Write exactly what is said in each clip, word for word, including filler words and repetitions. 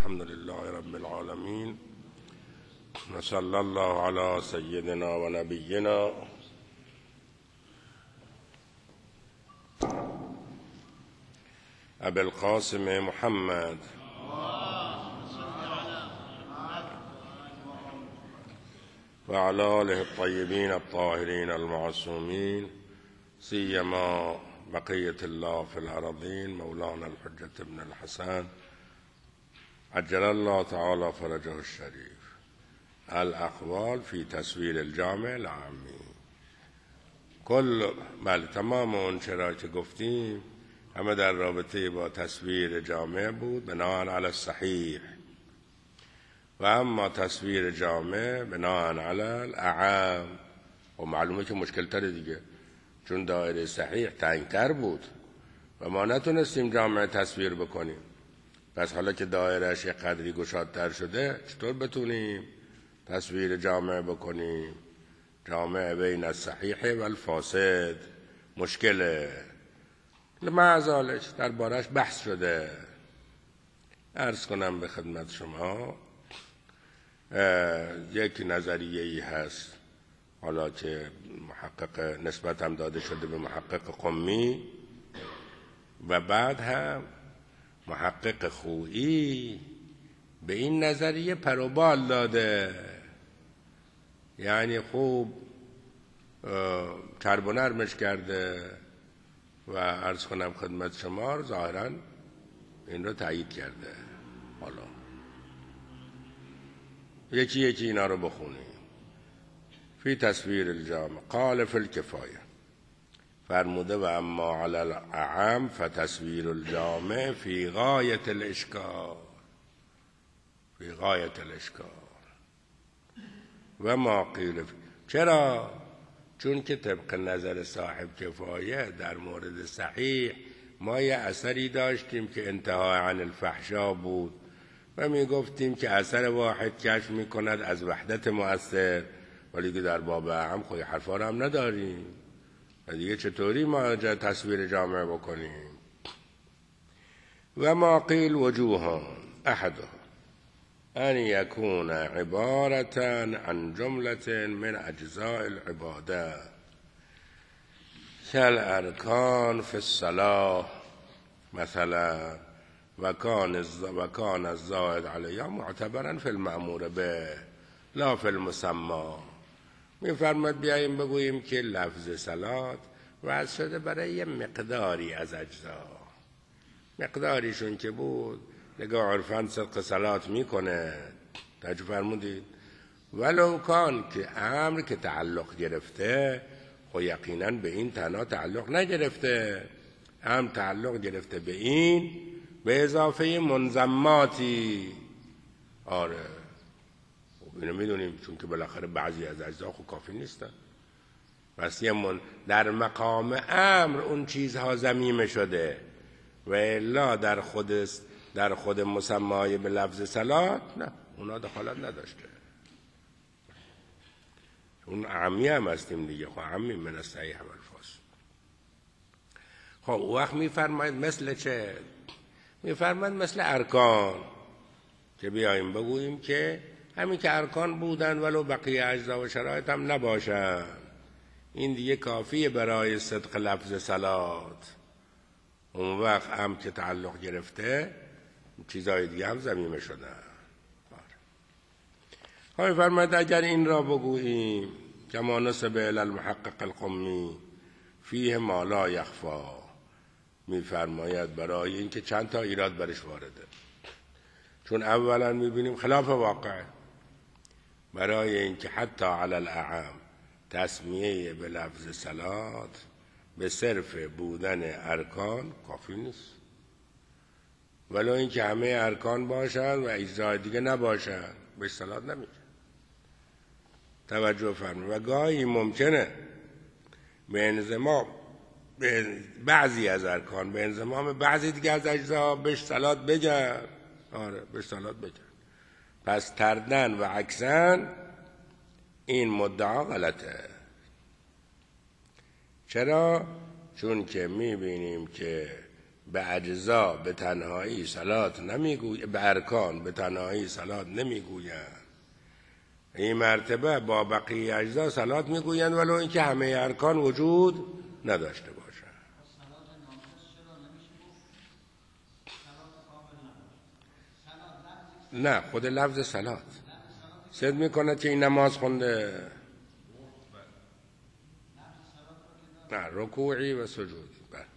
الحمد لله رب العالمين وصلی الله علی سیدنا و نبینا ابی القاسم محمد و علی آله الطیبین الطاهرین المعصومین سیما بقیة الله في الأراضين مولانا الحجة بن الحسن عجل الله تعالى فرجه الشريف. الاقوال في تصویر الجامع العامی. کل بله تمام اون چرا که گفتیم همه در رابطه با تصویر جامع بود بناء علی الصحیح، و اما تصویر جامع بناء علی الاعم. و معلومه که مشکل تره دیگه، چون دایره صحیح تنگتر بود و ما نتونستیم جامع تصویر بکنیم. پس حالا که دایرهش یک قدری گشادتر شده چطور بتونیم تصویر جامع بکنیم؟ جامع بین الصحیح و الفاسد مشکله. لمعذالک در بارش بحث شده. عرض کنم به خدمت شما یک نظریه ای هست، حالا که محقق نسبت هم داده شده به محقق قمی و بعد هم محقق خویی به این نظریه پروبال داده، یعنی خوب چرب و نرمش کرده و عرض کنم خدمت شما ظاهرا این رو تایید کرده. حالا یکی یکی اینا رو بخونیم. فی تصویر الجامع قال فی الکفایه فرموده و اما علی الاعم فتصویر الجامع فی غایت الاشکال، فی غایت الاشکال و ما قیل. چرا؟ چون که طبق نظر صاحب کفایه در مورد صحیح ما یه اثری داشتیم که انتها عن الفحشا بود و می گفتیم که اثر واحد کشف می کند از وحدت مؤثر، ولی که در باب اعم خود حرفا رو هم نداریم و دیگه چطوری ما تصویر جامع بکنیم؟ و ما قیل وجوها احدها ان یکون عبارتا عن جملة من اجزاء العباده كالارکان فی الصلاة مثلا و کان الزائد علیها معتبرا فی المأمور به لا فی المسمى. می‌فرماید بیاییم بگوییم که لفظ صلات وضع شده برای یه مقداری از اجزا، مقداریشون که بود نگاه عرفان صدق صلات میکنه. توجه فرمودید؟ ولو کان که امر که تعلق گرفته خب یقینا به این تنها تعلق نگرفته، امر تعلق گرفته به این به اضافه منضماتی. آره اینو میدونیم، چون که بالاخره بعضی از اجزا خب کافی نیستن. پس یه من در مقام امر اون چیزها ضمیمه شده و الا در خود در خود مسمای به لفظ صلات نه، اونا دخالت نداشته. اون عمی هم هستیم دیگه، خب عمی من الصحیح و الفاسد. خب او وقت میفرماید مثل چه؟ میفرماید مثل ارکان، که بیاییم بگوییم که همین که ارکان بودن ولو بقیه اجزا و شرایط هم نباشن، این دیگه کافیه برای صدق لفظ صلات. اون وقت هم که تعلق گرفته چیزای دیگه هم ضمیمه شدن. خواهی فرماید اگر این را بگوییم کما نسب الی المحقق القمی فیه ما لا یخفا، میفرماید برای این که چند تا ایراد برش وارده. چون اولا میبینیم خلاف واقع، برای این که حتی علی الاعم تسمیه به لفظ صلات به صرف بودن ارکان کافی نیست، ولو این که همه ارکان باشن و اجزای دیگه نباشن به صلات نمیشه. توجه فرمایید. و گاهی ممکنه به انضمام به بعضی از ارکان به انضمام بعضی دیگه از اجزا بهش صلات بگن. آره بهش صلات بگن. پس تردن و عکسن این مدعا غلطه. چرا؟ چون که میبینیم که به اجزا به تنهایی صلات نمیگویند، به ارکان به تنهایی صلات نمیگویند، این مرتبه با بقیه اجزا صلات میگویند ولو اینکه همه ارکان وجود نداشته باشند. نه، خود لفظ صلات صد میکنه که این نماز خونده، نه رکوعی و سجودی.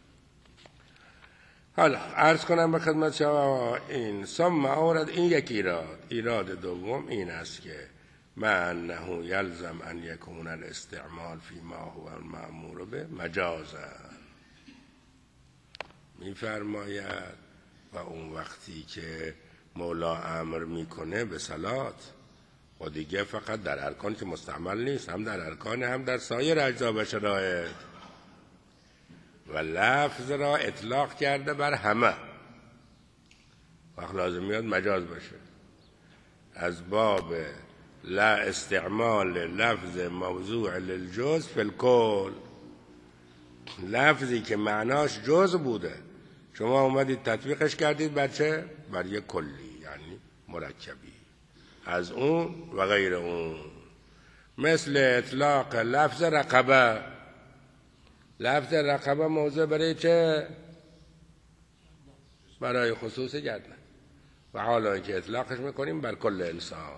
حالا عرض کنم به خدمت شما این ثم اورد این یک ایراد. ایراد دوم این است که ما انه یلزم ان یکون الاستعمال فی ما هو المأمور به مجازا، میفرماید و اون وقتی که مولا امر میکنه به صلات و دیگه فقط در ارکان که مستعمل نیست، هم در ارکان هم در سایر اجزا و شرایط، و لفظ را اطلاق کرده بر همه، وقت لازم میاد مجاز باشه. از باب لا استعمال لفظ موضوع للجزء فی الکل، لفظی که معناش جزء بوده شما اومدید تطبیقش کردید بر چه؟ بر یک کلی، یعنی مرکبی از اون و غیر اون. مثل اطلاق لفظ رقبه. لفظ رقبه موضوع برای چه؟ برای خصوص گردن، و حالا که اطلاقش میکنیم بر کل انسان.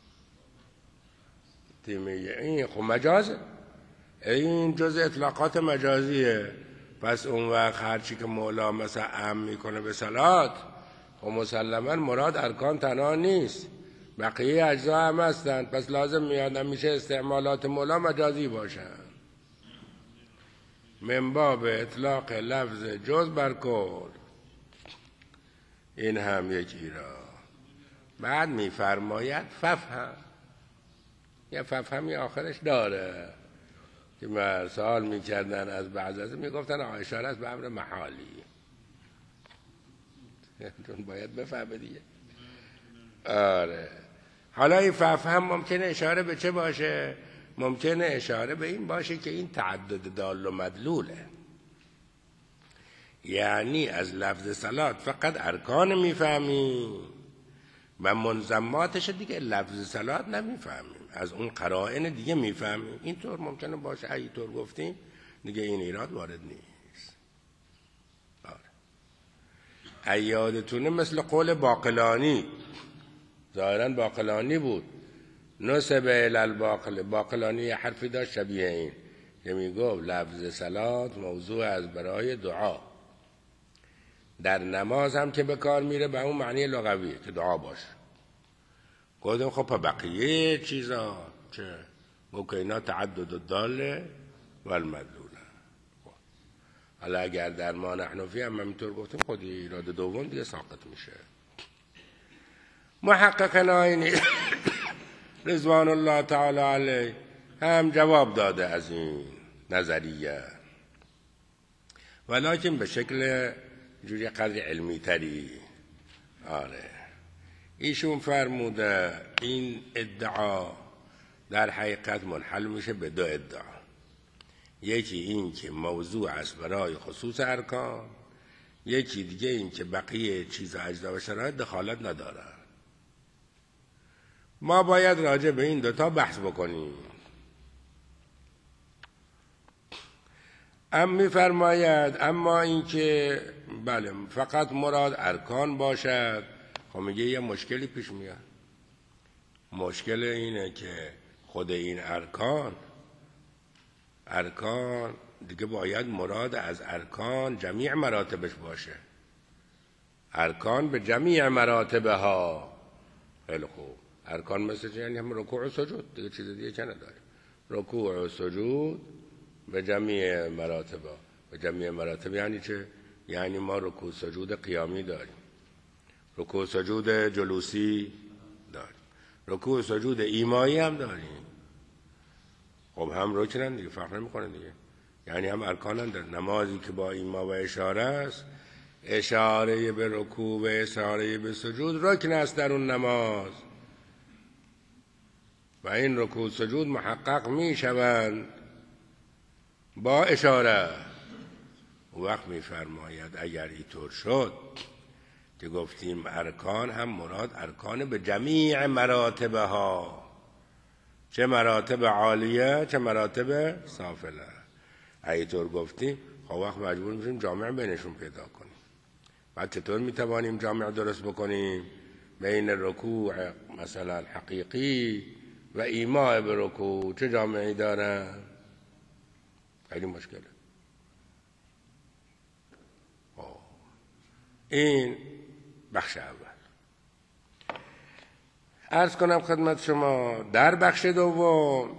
تیمیه این خب مجازه، این جز اطلاقات مجازیه. پس اون وقت هرچی که مولا مثلا ام میکنه به صلات، خب مسلما مراد ارکان تنها نیست، بقیه اجزا هم هستند. پس لازم میاد میشه استعمالات مولا مجازی باشن، من باب اطلاق لفظ جز بر کل. این هم یکی را. بعد میفرماید ففهم، یا ففهمی آخرش داره که من سوال میکردن از بعض از میگفتن اشاره است به امر محالی، چون باید بفهمه دیگه. آره، حالا این ففهم ممکنه اشاره به چه باشه؟ ممکنه اشاره به این باشه که این تعدد دال و مدلوله، یعنی از لفظ صلات فقط ارکان میفهمیم و منضماتش دیگه لفظ صلات نمیفهمیم، از اون قرائن دیگه میفهمیم. اینطور ممکنه باشه. اینطور گفتیم دیگه این ایراد وارد نیست. آره، ایادتونه مثل قول باقلانی، ظاهرا باقلانی بود، نسب الی الباقل، باقلانی یه حرفی داشت شبیه این که میگفت لفظ صلات موضوع از برای دعا، در نماز هم که به کار میره به اون معنی لغویه که دعا باشه. گفتم خب بقیه چیزا چه؟ گفت اینا تعدد الداله و المدلوله. حالا اگر در ما نحنفی هم همینطور گفتیم خود ایراد دوم دیگه ساقط میشه. محقق ناینی رضوان الله تعالی علیه هم جواب داده از این نظریه، ولیکن به شکل جوری قدر علمی تری. آره، ایشون فرموده این ادعا در حقیقت منحل میشه به دو ادعا. یکی این که موضوع است برای خصوص ارکان، یکی دیگه این که بقیه چیز اجزا و شرایط دخالت نداره. ما باید راجع به این دوتا بحث بکنیم. ام میفرماید اما این که بله فقط مراد ارکان باشد، خب میگه یه مشکلی پیش میاد. مشکل اینه که خود این ارکان ارکان دیگه باید مراد از ارکان جمیع مراتبش باشه، ارکان به جمیع مراتبه ها. خیلی خوب، ارکان مثل یعنی هم رکوع و سجود، دیگه چیز دیگه چه نداره. رکوع و سجود به جمیع مراتبه. به جمیع مراتب یعنی چه؟ یعنی ما رکوع سجود قیامی داریم، رکوع سجود جلوسی داریم، رکوع سجود ایمایی هم داریم. خب هم رکنن دیگه، فرق نمیکنه دیگه، یعنی هم ارکانن. در نمازی که با ایما و اشاره است، اشاره به رکوع و اشاره به سجود رکن است در اون نماز، و این رکوع سجود محقق می شوند با اشاره. او وقت میفرماید اگر اینطور شد که گفتیم ارکان هم مراد ارکان به جمیع مراتبها، چه مراتب عالیه چه مراتب سافله. اینطور گفتیم خب وقت مجبور میشیم جامع بینشون پیدا کنیم. بعد چطور میتوانیم جامع درست بکنیم بین رکوع مثلا حقیقی و ایماء به رکوع؟ چه جامعی دارن؟ خیلی مشکله. این بخش اول. عرض کنم خدمت شما در بخش دوم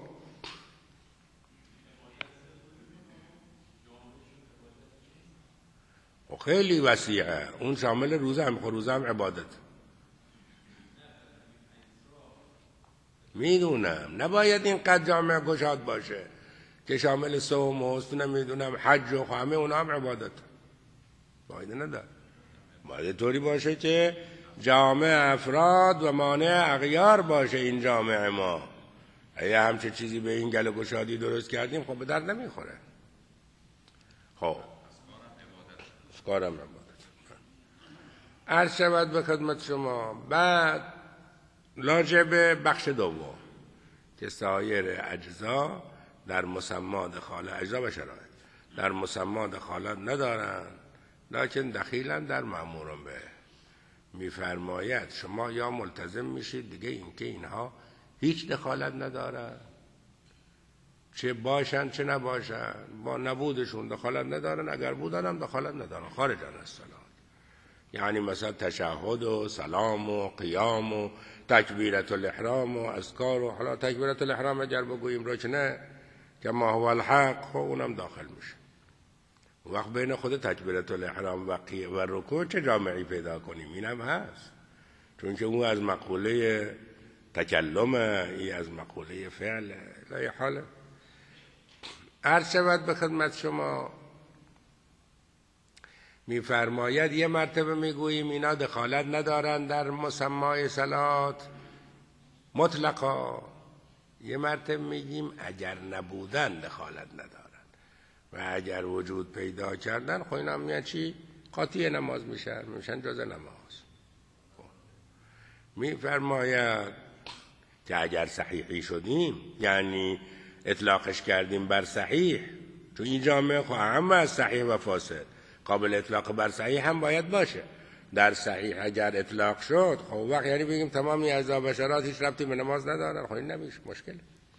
خیلی وسیعه، اون شامل روزه هم، روزه هم عبادت. میدونم نباید اینقدر جامع گشاد باشه که شامل صوم و نمیدونم حج و همه اونا هم عبادت. باید نداره، باید طوری باشه که جامع افراد و مانع اغیار باشه این جامع ما. اگه همچه چیزی به این گل گشادی درست کردیم خب به درد نمیخوره. خب اسکارم عبادت. عرض شود به خدمت شما بعد لاجب بخش دوم که سایر اجزا در مسما دخالت، اجزا و شرایط در مسما دخالت ندارند لکن دخیلن در مأمورون به. میفرماید شما یا ملتزم میشید دیگه اینکه اینها هیچ دخالت ندارن، چه باشن چه نباشن، با نبودشون دخالت ندارن، اگر بودن هم دخالت ندارن، خارجن از صلات. یعنی مثلا تشهد و سلام و قیام و تکبیرت الاحرام و اذکار و حالا تکبیرت الاحرام اگر بگوییم روش نه که ما هو الحق، خب اونم داخل میشه. وقت بین خود تکبیرت الاحرام و و رکوع چه جامعی پیدا کنیم؟ اینم هست، چون که اون از مقوله تکلمه، این از مقوله فعله. لای حاله عرض شود به خدمت شما میفرماید یه مرتبه میگوییم اینا دخالت ندارن در مسمای صلات مطلقا، یه مرتبه میگیم اگر نبودن دخالت ندارن و اگر وجود پیدا کردن خب اینا میان چی؟ قاطی نماز میشن، میشن جز نماز. میفرماید که اگر صحیحی شدیم یعنی اطلاقش کردیم بر صحیح، چون این جامعه خب هم از صحیح و فاسد، قابل اطلاق بر صحیح هم باید باشه. در صحیح اگر اطلاق شد خب وقت یعنی بگیم تمامی اعضا و بشرات هیچ ربطی به نماز ندارن، خب این نمیشه، مشکل.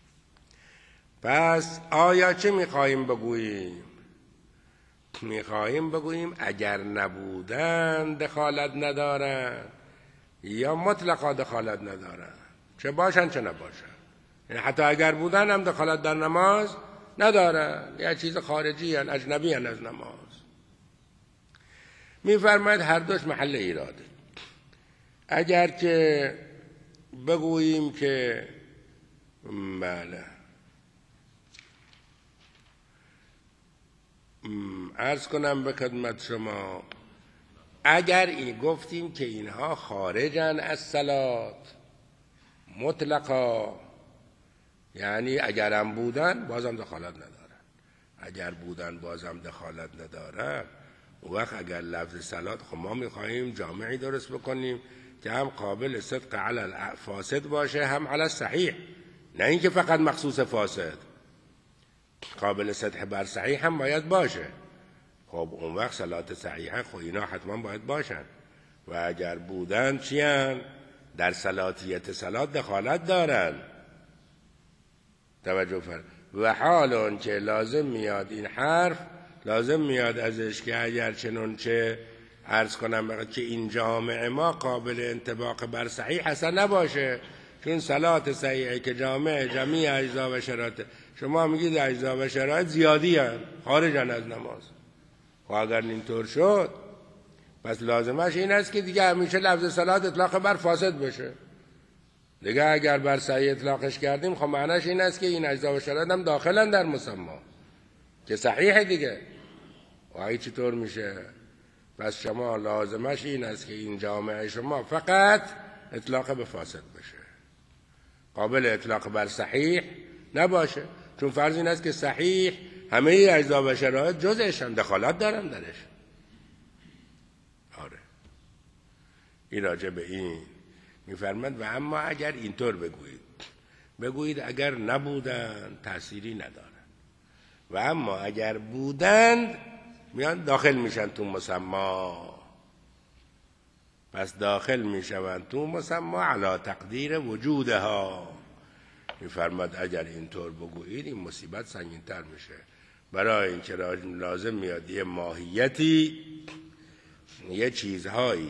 پس آیا چه میخواییم بگوییم؟ میخواییم بگوییم اگر نبودن دخالت ندارن یا مطلقا دخالت ندارن، چه باشن چه نباشن. یعنی حتی اگر بودن هم دخالت در نماز ندارن، یه چیز خارجی هن، اجنبی هن از نماز. میفرماید هر دوش محل ایراده. اگر که بگوییم که بله عرض کنم به خدمت شما اگر این گفتیم که اینها خارجن از صلات مطلقا، یعنی اگرم بودن بازم دخالت ندارن، اگر بودن بازم دخالت ندارن، اون وقت اگر لفظ صلات خب ما میخواییم جامعی درست بکنیم که هم قابل صدق علی فاسد باشه هم علی صحیح، نه اینکه فقط مخصوص فاسد، قابل صدق بر صحیح هم باید باشه. خب اون وقت صلات صحیحه خب اینا حتما باید باشن و اگر بودن چیان در صلاتیت صلات دخالت دارن. توجه فرمایید. و حال اون که لازم میاد این حرف، لازم میاد ازش که اگر چنانچه عرض کنم که این جامع ما قابل انطباق بر صحیح اصلا نباشه، چون صلات صحیحه که جامع جمیع اجزا و شرایط، شما میگید اجزا و شرایط زیادی هست خارجن از نماز. و اگر اینطور شد پس لازمش این است که دیگه همیشه لفظ صلات اطلاق بر فاسد بشه دیگه. اگر بر صحیح اطلاقش کردیم خب معنیش این است که این اجزا و شرایط هم داخلن در مسما که صحیحه دیگه. و این چطور میشه؟ پس شما لازمش این است که این جامعه شما فقط اطلاق به فاسد بشه، قابل اطلاق بر صحیح نباشه، چون فرض این است که صحیح همه اجزا و شرایط جزءشن، دخالت دارن درش. آره این راجع به این میفرماد و اما اگر اینطور بگویید، بگویید اگر نبودن تأثیری ندارن و اما اگر بودند میان داخل میشن تو مسما، پس داخل میشوند تو مسما علی تقدیر وجودها. میفرماد اگر اینطور بگویید این مصیبت سنگین‌تر میشه، برای اینکه لازم میاد یه ماهیتی، یه چیزهایی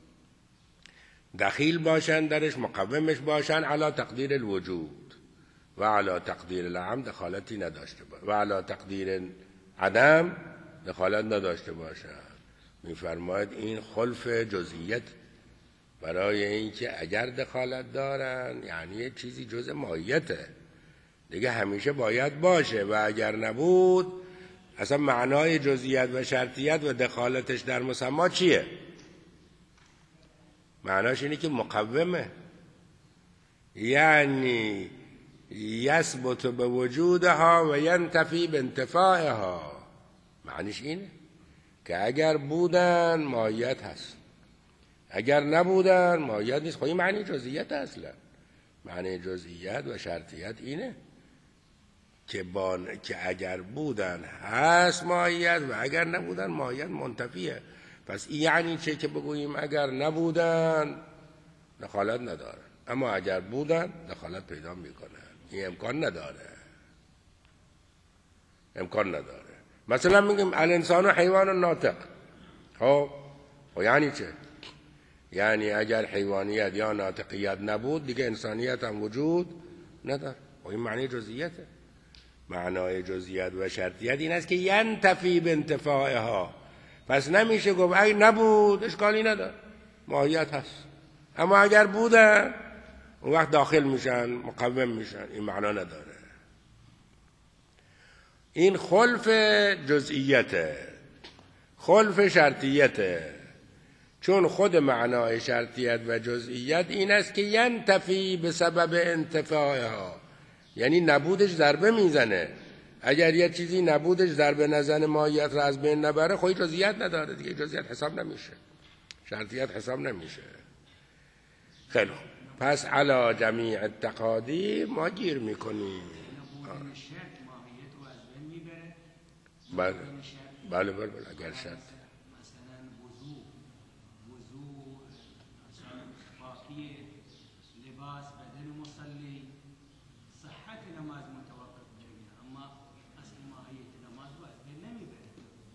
دخیل باشن درش، مقومش باشن علی تقدیر الوجود و علی تقدیر العدم دخالتی نداشته باشه و علی تقدیر عدم دخالت نداشته باشن. میفرماید این خلف جزئیت، برای اینکه اگر دخالت دارن یعنی یه چیزی جزء ماهیته دیگه، همیشه باید باشه و اگر نبود اصلا معنای جزئیت و شرطیت و دخالتش در مسما چیه؟ معناش اینه که مقومه، یعنی یثبت به وجودها و ینتفی به انتفاعها. معنیش اینه که اگر بودن ماهیت هست، اگر نبودن ماهیت نیست. خب این معنی جزئیت اصلا. معنی جزئیت و شرطیت اینه که با... که اگر بودن هست ماهیت و اگر نبودن ماهیت منتفیه. پس این یعنی چه که بگوییم اگر نبودن دخالت ندارن، اما اگر بودن دخالت پیدا میکنن. این امکان نداره، امکان نداره. مثلا میگیم الانسان و حیوان و ناطق. خب و یعنی چه؟ یعنی اگر حیوانیت یا ناطقیت نبود دیگه انسانیت هم وجود نداره. و این معنی جزئیته. معنای جزئیت و شرطیت این است که ینتفی به انتفاعها. پس نمیشه گفت اگه نبود اشکالی نداره، ماهیت هست، اما اگر بودن اون وقت داخل میشن، مقوم میشن. این معنا نداره. این خلف جزئیته، خلف شرطیته. چون خود معنای شرطیت و جزئیت این است که ینتفی به سبب انتفاعها، یعنی نبودش ضربه میزنه. اگر یه چیزی نبودش ضربه نزنه، ماهیت را از بین نبره، خودی جزئیت نداره دیگه، جزئیت حساب نمیشه، شرطیت حساب نمیشه. خیلی خوب، پس علی جمیع التقادیر ما گیر میکنیم. بله بله بله اگر شرط مثلا وضو وضو مثلا پاکی لباس بدن مصلی، صحت نماز متوقف میگه، اما اصل ماهیت نماز رو از بین نمیبره.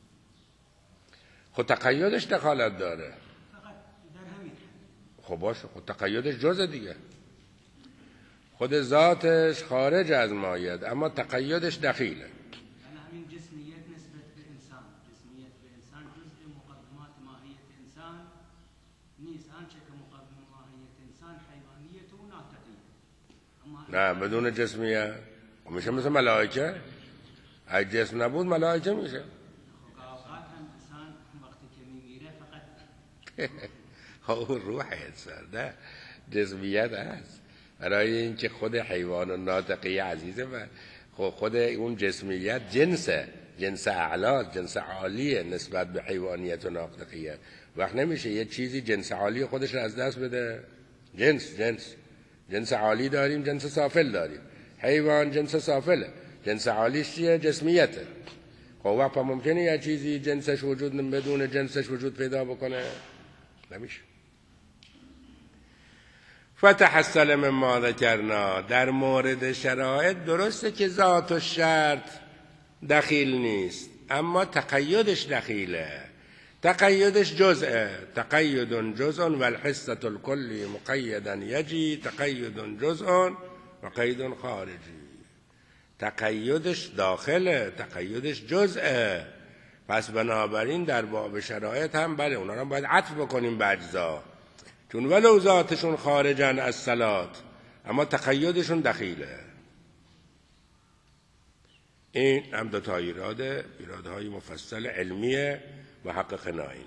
خود تقیدش دخالت داره فقط در همین. خب باشه، خود تقیدش جزء دیگه، خود ذاتش خارج از ماهیت اما تقیدش دخیله. همین جسمیت نسبت به انسان، جسمیت به انسان جزء مقدمات ماهیت انسان نیست، آنچه که مقدم ماهیت انسان حیوانیت و ناطقیه. نه بدون جسمیت میشه مثل ملائکه. اگه جسم نبود ملائکه میشه. خب اوقات هم انسان وقتی که میمیره فقط اون روح انسان، نه جسمیت هست. برای اینکه خود حیوان و ناطقیه عزیزه و خود اون جسمیت جنسه، جنس اعلا، جنس عالیه نسبت به حیوانیت و ناطقیه. وقت نمیشه یه چیزی جنس عالی خودش رو از دست بده. جنس جنس جنس عالی داریم، جنس سافل داریم. حیوان جنس سافله، جنس عالیش چیه؟ جسمیته. خب وقت ممکنه یه چیزی جنسش وجود بدون جنسش وجود پیدا بکنه؟ نمیشه. فتحصل مما ذکرنا، در مورد شرایط درسته که ذات و شرط دخیل نیست اما تقیدش دخیله. تقیدش جزءه، تقید جزء و الحصة الکلی مقیدا یجی، تقید جزء و قید خارجی. تقیدش داخله، تقیدش جزءه. پس بنابراین در باب شرایط هم بله اونا رو باید عطف بکنیم به اجزا، چون ولو ذاتشون خارجن از صلات اما تقیدشون دخیله. این هم دو تا ایراده، ایرادهای مفصل علمیه محقق نائینی.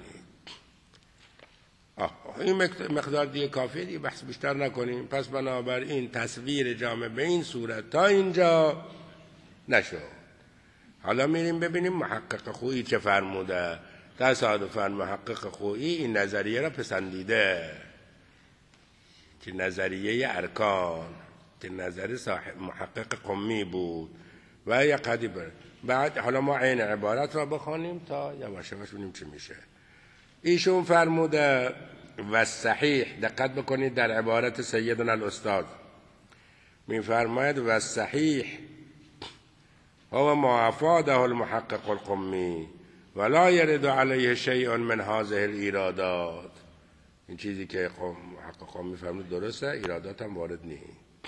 این مقدار دیگه کافیه، دیگه بحث بیشتر نکنیم. پس بنابراین تصویر جامع به این صورت تا اینجا نشد. حالا میریم ببینیم محقق خویی چه فرموده. تصادفاً محقق خویی این نظریه را پسندیده که نظریه ارکان که نظر صاحب محقق قمی بود و یا قدی بر. بعد حالا ما عین عبارت را بخوانیم تا یواش یواش ببینیم چی میشه. ایشون فرموده و صحیح، دقت بکنید در عبارت سیدنا الاستاد میفرماید و صحیح هو ما افاده المحقق القمی ولا يرد علیه شیء من هذه الایرادات. این چیزی که محقق قمی فرمود درسته، ایرادات هم وارد نیست.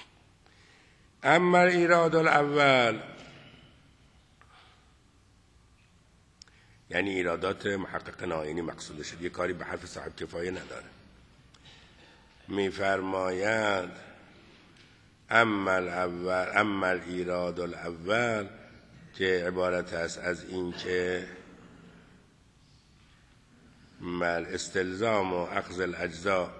اما ایراد الاول یعنی ایرادات محقق ناینی مقصود شد، یه کاری به حرف صاحب کفایه نداره. میفرماید اما الاول اما الایراد الاول که عبارت است از این که مال استلزام و اخذ الاجزاء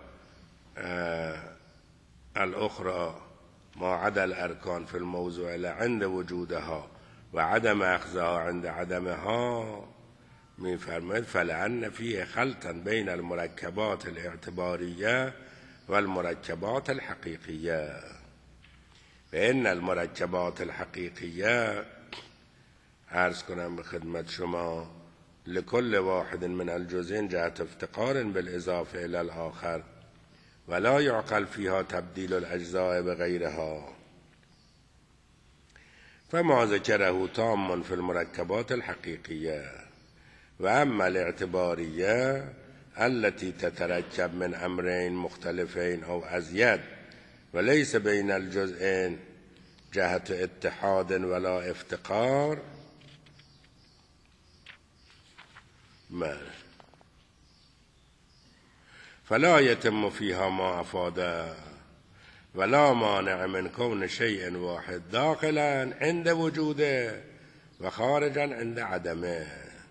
الاخرى ما عدا الارکان في الموضوع عند وجودها و عدم اخذها عند عدمها. میفرماید فلعن فيه خلطا بین المرکبات الاعتباریه و المرکبات الحقیقیه. فإن المرکبات الحقیقیه عرض کنم به خدمت شما لكل واحد من الجزئين جهت افتقار بالإضافة إلى الآخر ولا يعقل فيها تبديل الأجزاء بغيرها. فما ذكره تام في المركبات الحقيقية. وأما الاعتبارية التي تتركب من أمرين مختلفين أو أزيد وليس بين الجزئين جهة اتحاد ولا افتقار ما فلا يتم فيها ما أفاده ولا مانع من كون شيء واحد داخلا عند وجوده وخارجا عند عدمه.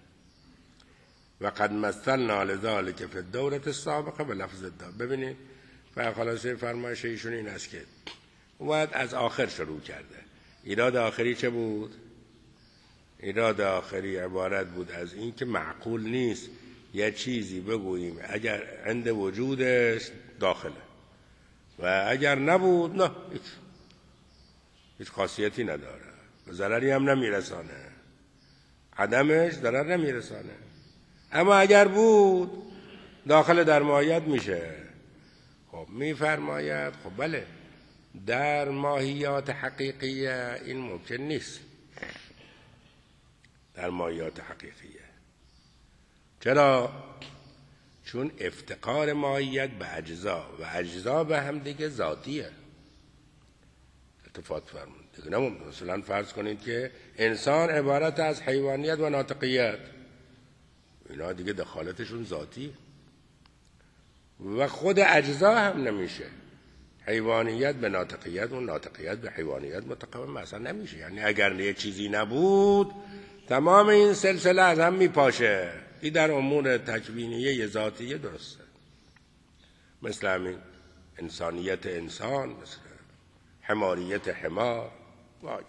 وقد مثلنا لذلك في الدورة السابقة بلفظ الدار. ببینید خلاصه فرمایش ایشون این است که باید از آخر شروع کرده. ایراد آخری چه بود؟ ایراد آخری عبارت بود از این که معقول نیست یه چیزی بگوییم اگر عند وجودش داخله و اگر نبود نه هیچ, هیچ خاصیتی نداره، ضرری هم نمیرسانه، عدمش ضرر نمیرسانه. اما اگر بود داخل در ماهیت میشه. خب میفرماید خب بله در ماهیات حقیقیه این ممکن نیست. در ماهیات حقیقیه چرا؟ چون افتقار ماهیت به اجزا و اجزا به هم دیگه ذاتیه. التفات فرمون دیگه نمون. مثلا فرض کنید که انسان عبارت از حیوانیت و ناطقیت، اینا دیگه دخالتشون ذاتی و خود اجزا هم نمیشه. حیوانیت به ناطقیت و ناطقیت به حیوانیت متقابل مثلا نمیشه. یعنی اگر یه چیزی نبود تمام این سلسله از هم میپاشه. این در امور تکوینیه ذاتیه درسته. مثل همین انسانیت انسان، مثل حماریت حمار واجز.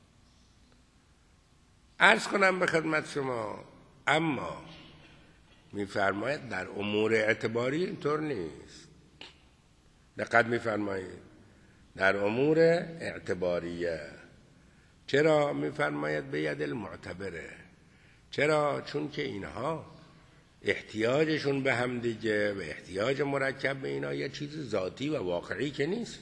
عرض کنم به خدمت شما اما میفرماید در امور اعتباری اینطور نیست. دقت میفرمایید در امور اعتباریه. چرا؟ میفرماید به ید المعتبره. چرا؟ چون که اینها احتیاجشون به هم دیگه و احتیاج مرکب به اینا یه چیز ذاتی و واقعی که نیست،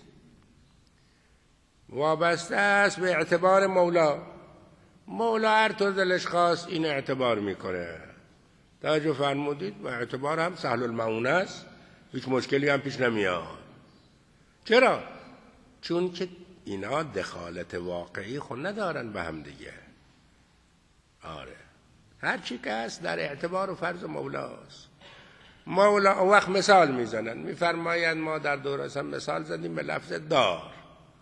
وابسته است به اعتبار مولا. مولا هر طور دلش خواست این اعتبار میکنه. توجه فرمودید؟ و اعتبار هم سهل المعونه است، هیچ مشکلی هم پیش نمیاد. چرا؟ چون که اینا دخالت واقعی خود ندارن به هم دیگه. آره هر چی که هست در اعتبار و فرض مولاست. مولا وقت مثال میزنن، میفرماین ما در دوران مثال زدیم به لفظ دار.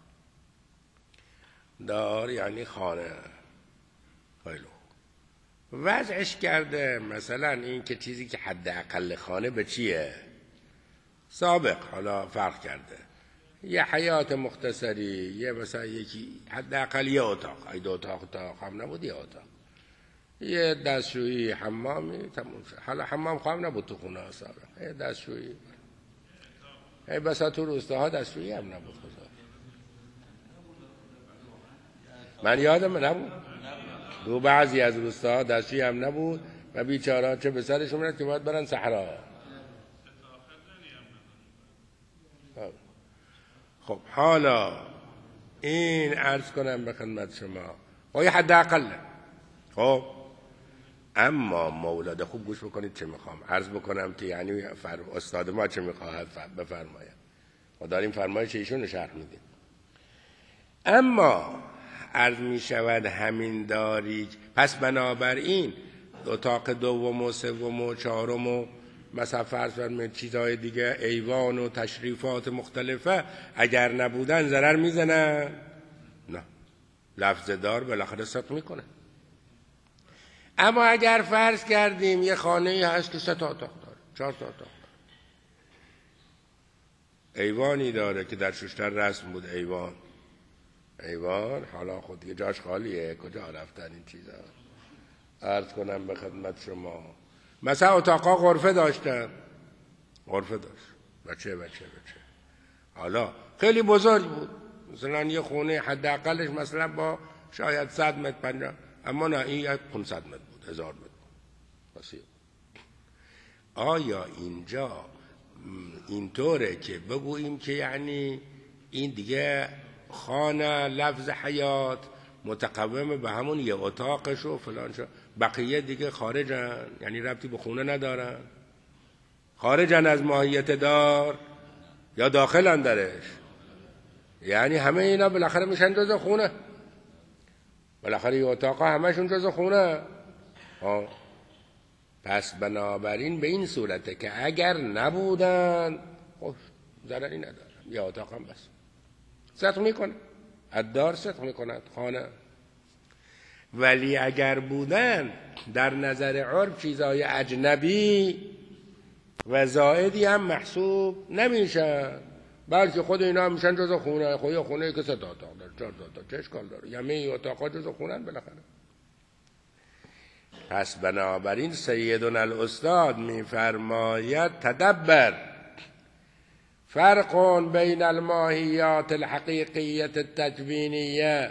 دار یعنی خانه. خیلی وضعش کرده مثلا این که چیزی که حد اقل خانه به چیه؟ سابق حالا فرق کرده. یه حیات مختصری، یه مثلا یکی حد اقل یه اتاق، ای دو اتاق اتاق هم نبود، یه اتاق یه دستشویی حمامی تموم شد. حالا حمام خواهم نبود تو خونه ها سابقا، یه دستشویی ای بسا تو روستاها دستشویی هم نبود. خدا من یادم نبود تو بعضی از روستاها دستشویی هم نبود و بیچاره‌ها چه به سرشون میاد که باید برن صحرا. خب حالا این عرض کنم به خدمت شما خب یه حد اقله. خب اما مولاد خوب گوش بکنید چه میخوام عرض بکنم که یعنی فر... استاد ما چه میخواهد بفرماید. ما داریم فرمایش ایشون رو شرح میدیم. اما عرض میشود همین داری. پس بنابراین اتاق دوم و سوم و چهارم و مثلا فرض فرمایید چیزهای دیگه ایوان و تشریفات مختلفه اگر نبودن ضرر میزنن؟ نه، لفظ دار بالاخره صدق میکنه. اما اگر فرض کردیم یه خانه هست که سه تا اتاق داره، چهار تا اتاق داره، ایوانی داره که در ششتر رسم بود ایوان ایوان حالا خود دیگه جاش خالیه، کجا رفتن این چیزا؟ عرض کنم به خدمت شما مثلا اتاقا غرفه داشتن، غرفه داشت بچه بچه بچه حالا خیلی بزرگ بود، مثلا یه خونه حداقلش مثلا با شاید صد متر پنجاه، اما نه این پانصد متر بود، هزار متر بود. آیا اینجا اینطوره که بگوییم که یعنی این دیگه خانه لفظ حیات متقوم به همون یه اتاقش و فلان شو، بقیه دیگه خارجن، یعنی ربطی به خونه ندارن، خارجن از ماهیت دار یا داخلن درش؟ یعنی همه اینا بالاخره میشن جز خونه، بالاخره یه اتاقا همشون جز خونه. آه. پس بنابراین به این صورته که اگر نبودن خوش ضرری ندارن، یه اتاق هم بس صدق میکنه، الدار صدق میکند خانه. ولی اگر بودن در نظر عرف چیزای اجنبی و زائدی هم محسوب نمیشن، بلکه خود اینا میشن جز خونه. خود خونه که سه تا اتاق داره، چهار تا اتاق، چه اشکال داره؟ یعنی این اتاقا جز خونن بالاخره. پس بنابراین سیدنا الاستاد میفرماید تدبر فرق بین الماهیات الحقیقیة التکوینیه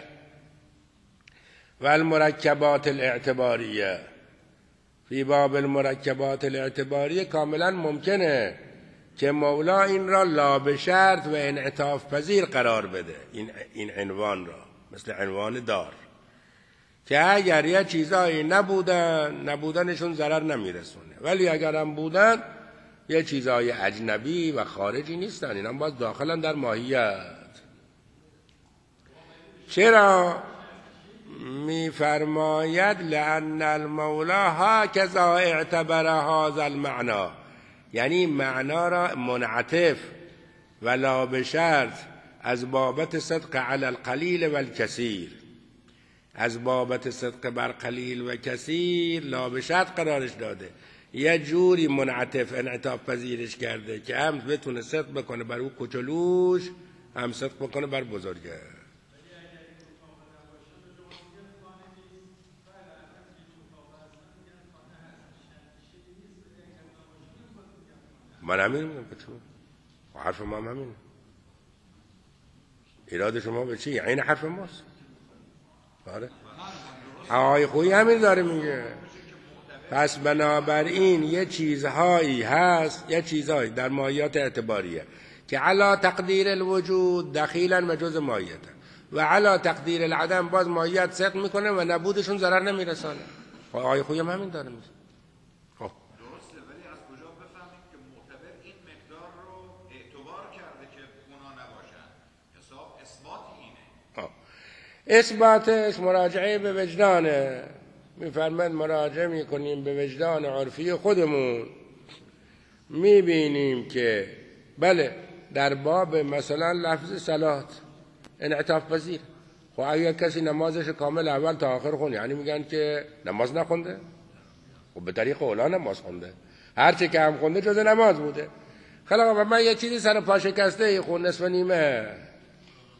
و المرکبات الاعتباریه. فی باب المرکبات الاعتباریه کاملا ممکنه که مولا این را لا به شرط و انعطاف پذیر قرار بده، این این عنوان را، مثل عنوان دار، که اگر یه چیزایی نبودن نبودنشون ضرر نمیرسونه، ولی اگر هم بودن یه چیزای اجنبی و خارجی نیستن، اینا باز داخلن در ماهیت. چرا؟ میفرماید لأن المولا هكذا اعتبر هذا المعنى، یعنی معنا را منعطف ولا بشرط از بابت صدق علی القلیل و الکثیر، از بابت صدق بر قلیل و کثیر لا بشرط قرارش داده، یه جوری منعطف انعطاف پذیرش کرده که هم بتونه صدق بکنه بر او کوچولوش، هم صدق بکنه بر بزرگه. من همین میگم که چون حرف ما هم همینه. ایراد شما به چی؟ این حرف ماست. آره آقای خویی همین داره میگه. پس بنابراین یه چیزهایی هست، یه چیزهایی در ماهیات اعتباریه که علا تقدیر الوجود دخیلا و جز ماهیت و علا تقدیر العدم باز ماهیت صدق میکنه و نبودشون ضرر نمیرسانه. آقای خویی هم همین داره میگه. خب درسته، ولی از کجا بفهمیم که معتبر این مقدار رو اعتبار کرده که اونا نباشن؟ حساب اثبات اینه. آه. اثباتش مراجعه به وجدانه. میفرماید مراجعه میکنیم به وجدان عرفی خودمون، میبینیم که بله در باب مثلا لفظ صلات انعطاف پذیر. خب اگر کسی نمازش کامل اول تا آخر خونه، یعنی میگن که نماز نخونده؟ خب به طریق اولا نماز خونده، هرچی که هم خونده جز نماز بوده. خلاص من یه چیزی سر پا شکسته خون نصف نیمه،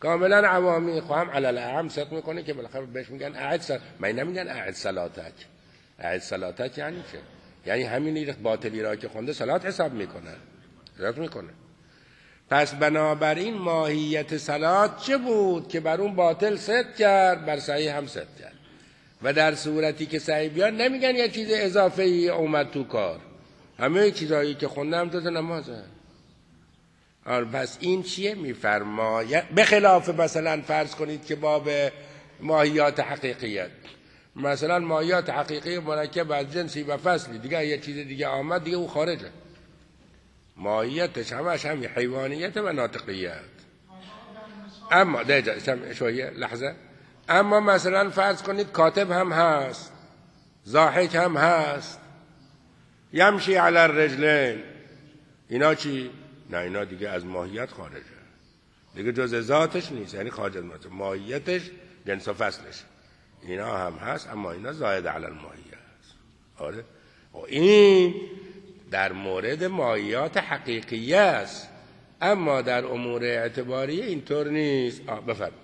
کاملا عوامی خواهم علل اعم صدق میکنه که بالاخره بهش میگن اعد سل... من نمیگن اعد صلاتک. اعد صلاتک یعنی چه؟ یعنی همین باطلی را که خونده صلات حساب میکنه، حساب میکنه. پس بنابراین ماهیت صلات چه بود که بر اون باطل صدق کرد، بر صحیح هم صدق کرد. و در صورتی که صحیح بیاد نمیگن یه چیز اضافه ای اومد تو کار، همه چیزایی که خوندم تو نمازه. آره پس این چیه میفرماید؟ به خلاف مثلا فرض کنید که باب ماهیات حقیقیت، مثلا ماهیات حقیقی مرکب از جنسی و فصلی، دیگه یه چیز دیگه آمد دیگه او خارجه. ماهیتش همش هم حیوانیت و ناطقیت. اما دیگه شویه لحظه، اما مثلا فرض کنید کاتب هم هست، ضاحک هم هست، یمشی علی الرجلین، اینا چی؟ نه اینا دیگه از ماهیت خارجه، دیگه جز ذاتش نیست، یعنی خارج از ماهیت. ماهیتش جنس و فصلش اینا هم هست، اما اینا زائد علی الماهیت. آره و این در مورد ماهیات حقیقیه است، اما در امور اعتباریه اینطور نیست. آه بفرم.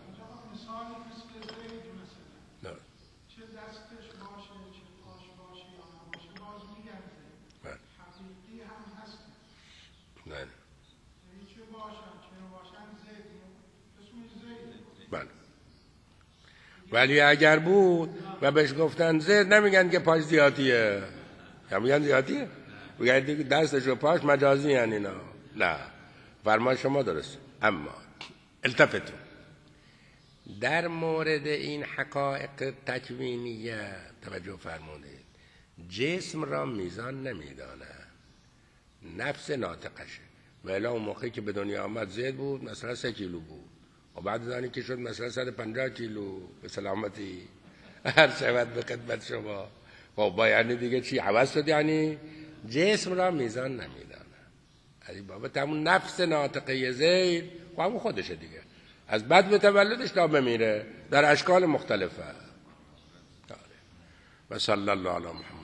ولی اگر بود و بهش گفتن زید، نمیگن که پاش زیادیه، یا میگن زیادیه، میگن دستش و پاش مجازی هن اینا. نه، فرمان شما درست. اما التفتو در مورد این حقایق تکوینیه توجه فرمودید، جسم را میزان نمیدانه، نفس ناطقشه. ولی اون موقعی که به دنیا آمد زید بود مثلا سه کیلو بود، و بعد از آنی که شد مثلا صد و پنجاه کیلو، به سلامتی هر شود به خدمت شما. خب با یعنی دیگه چی عوض شد؟ یعنی جسم را میزان نمیدانه. علی بابا همون نفس ناطقه زید و همون خودشه دیگه، از بعد به تولدش تا بمیره در اشکال مختلفه. و صلی الله علی محمد.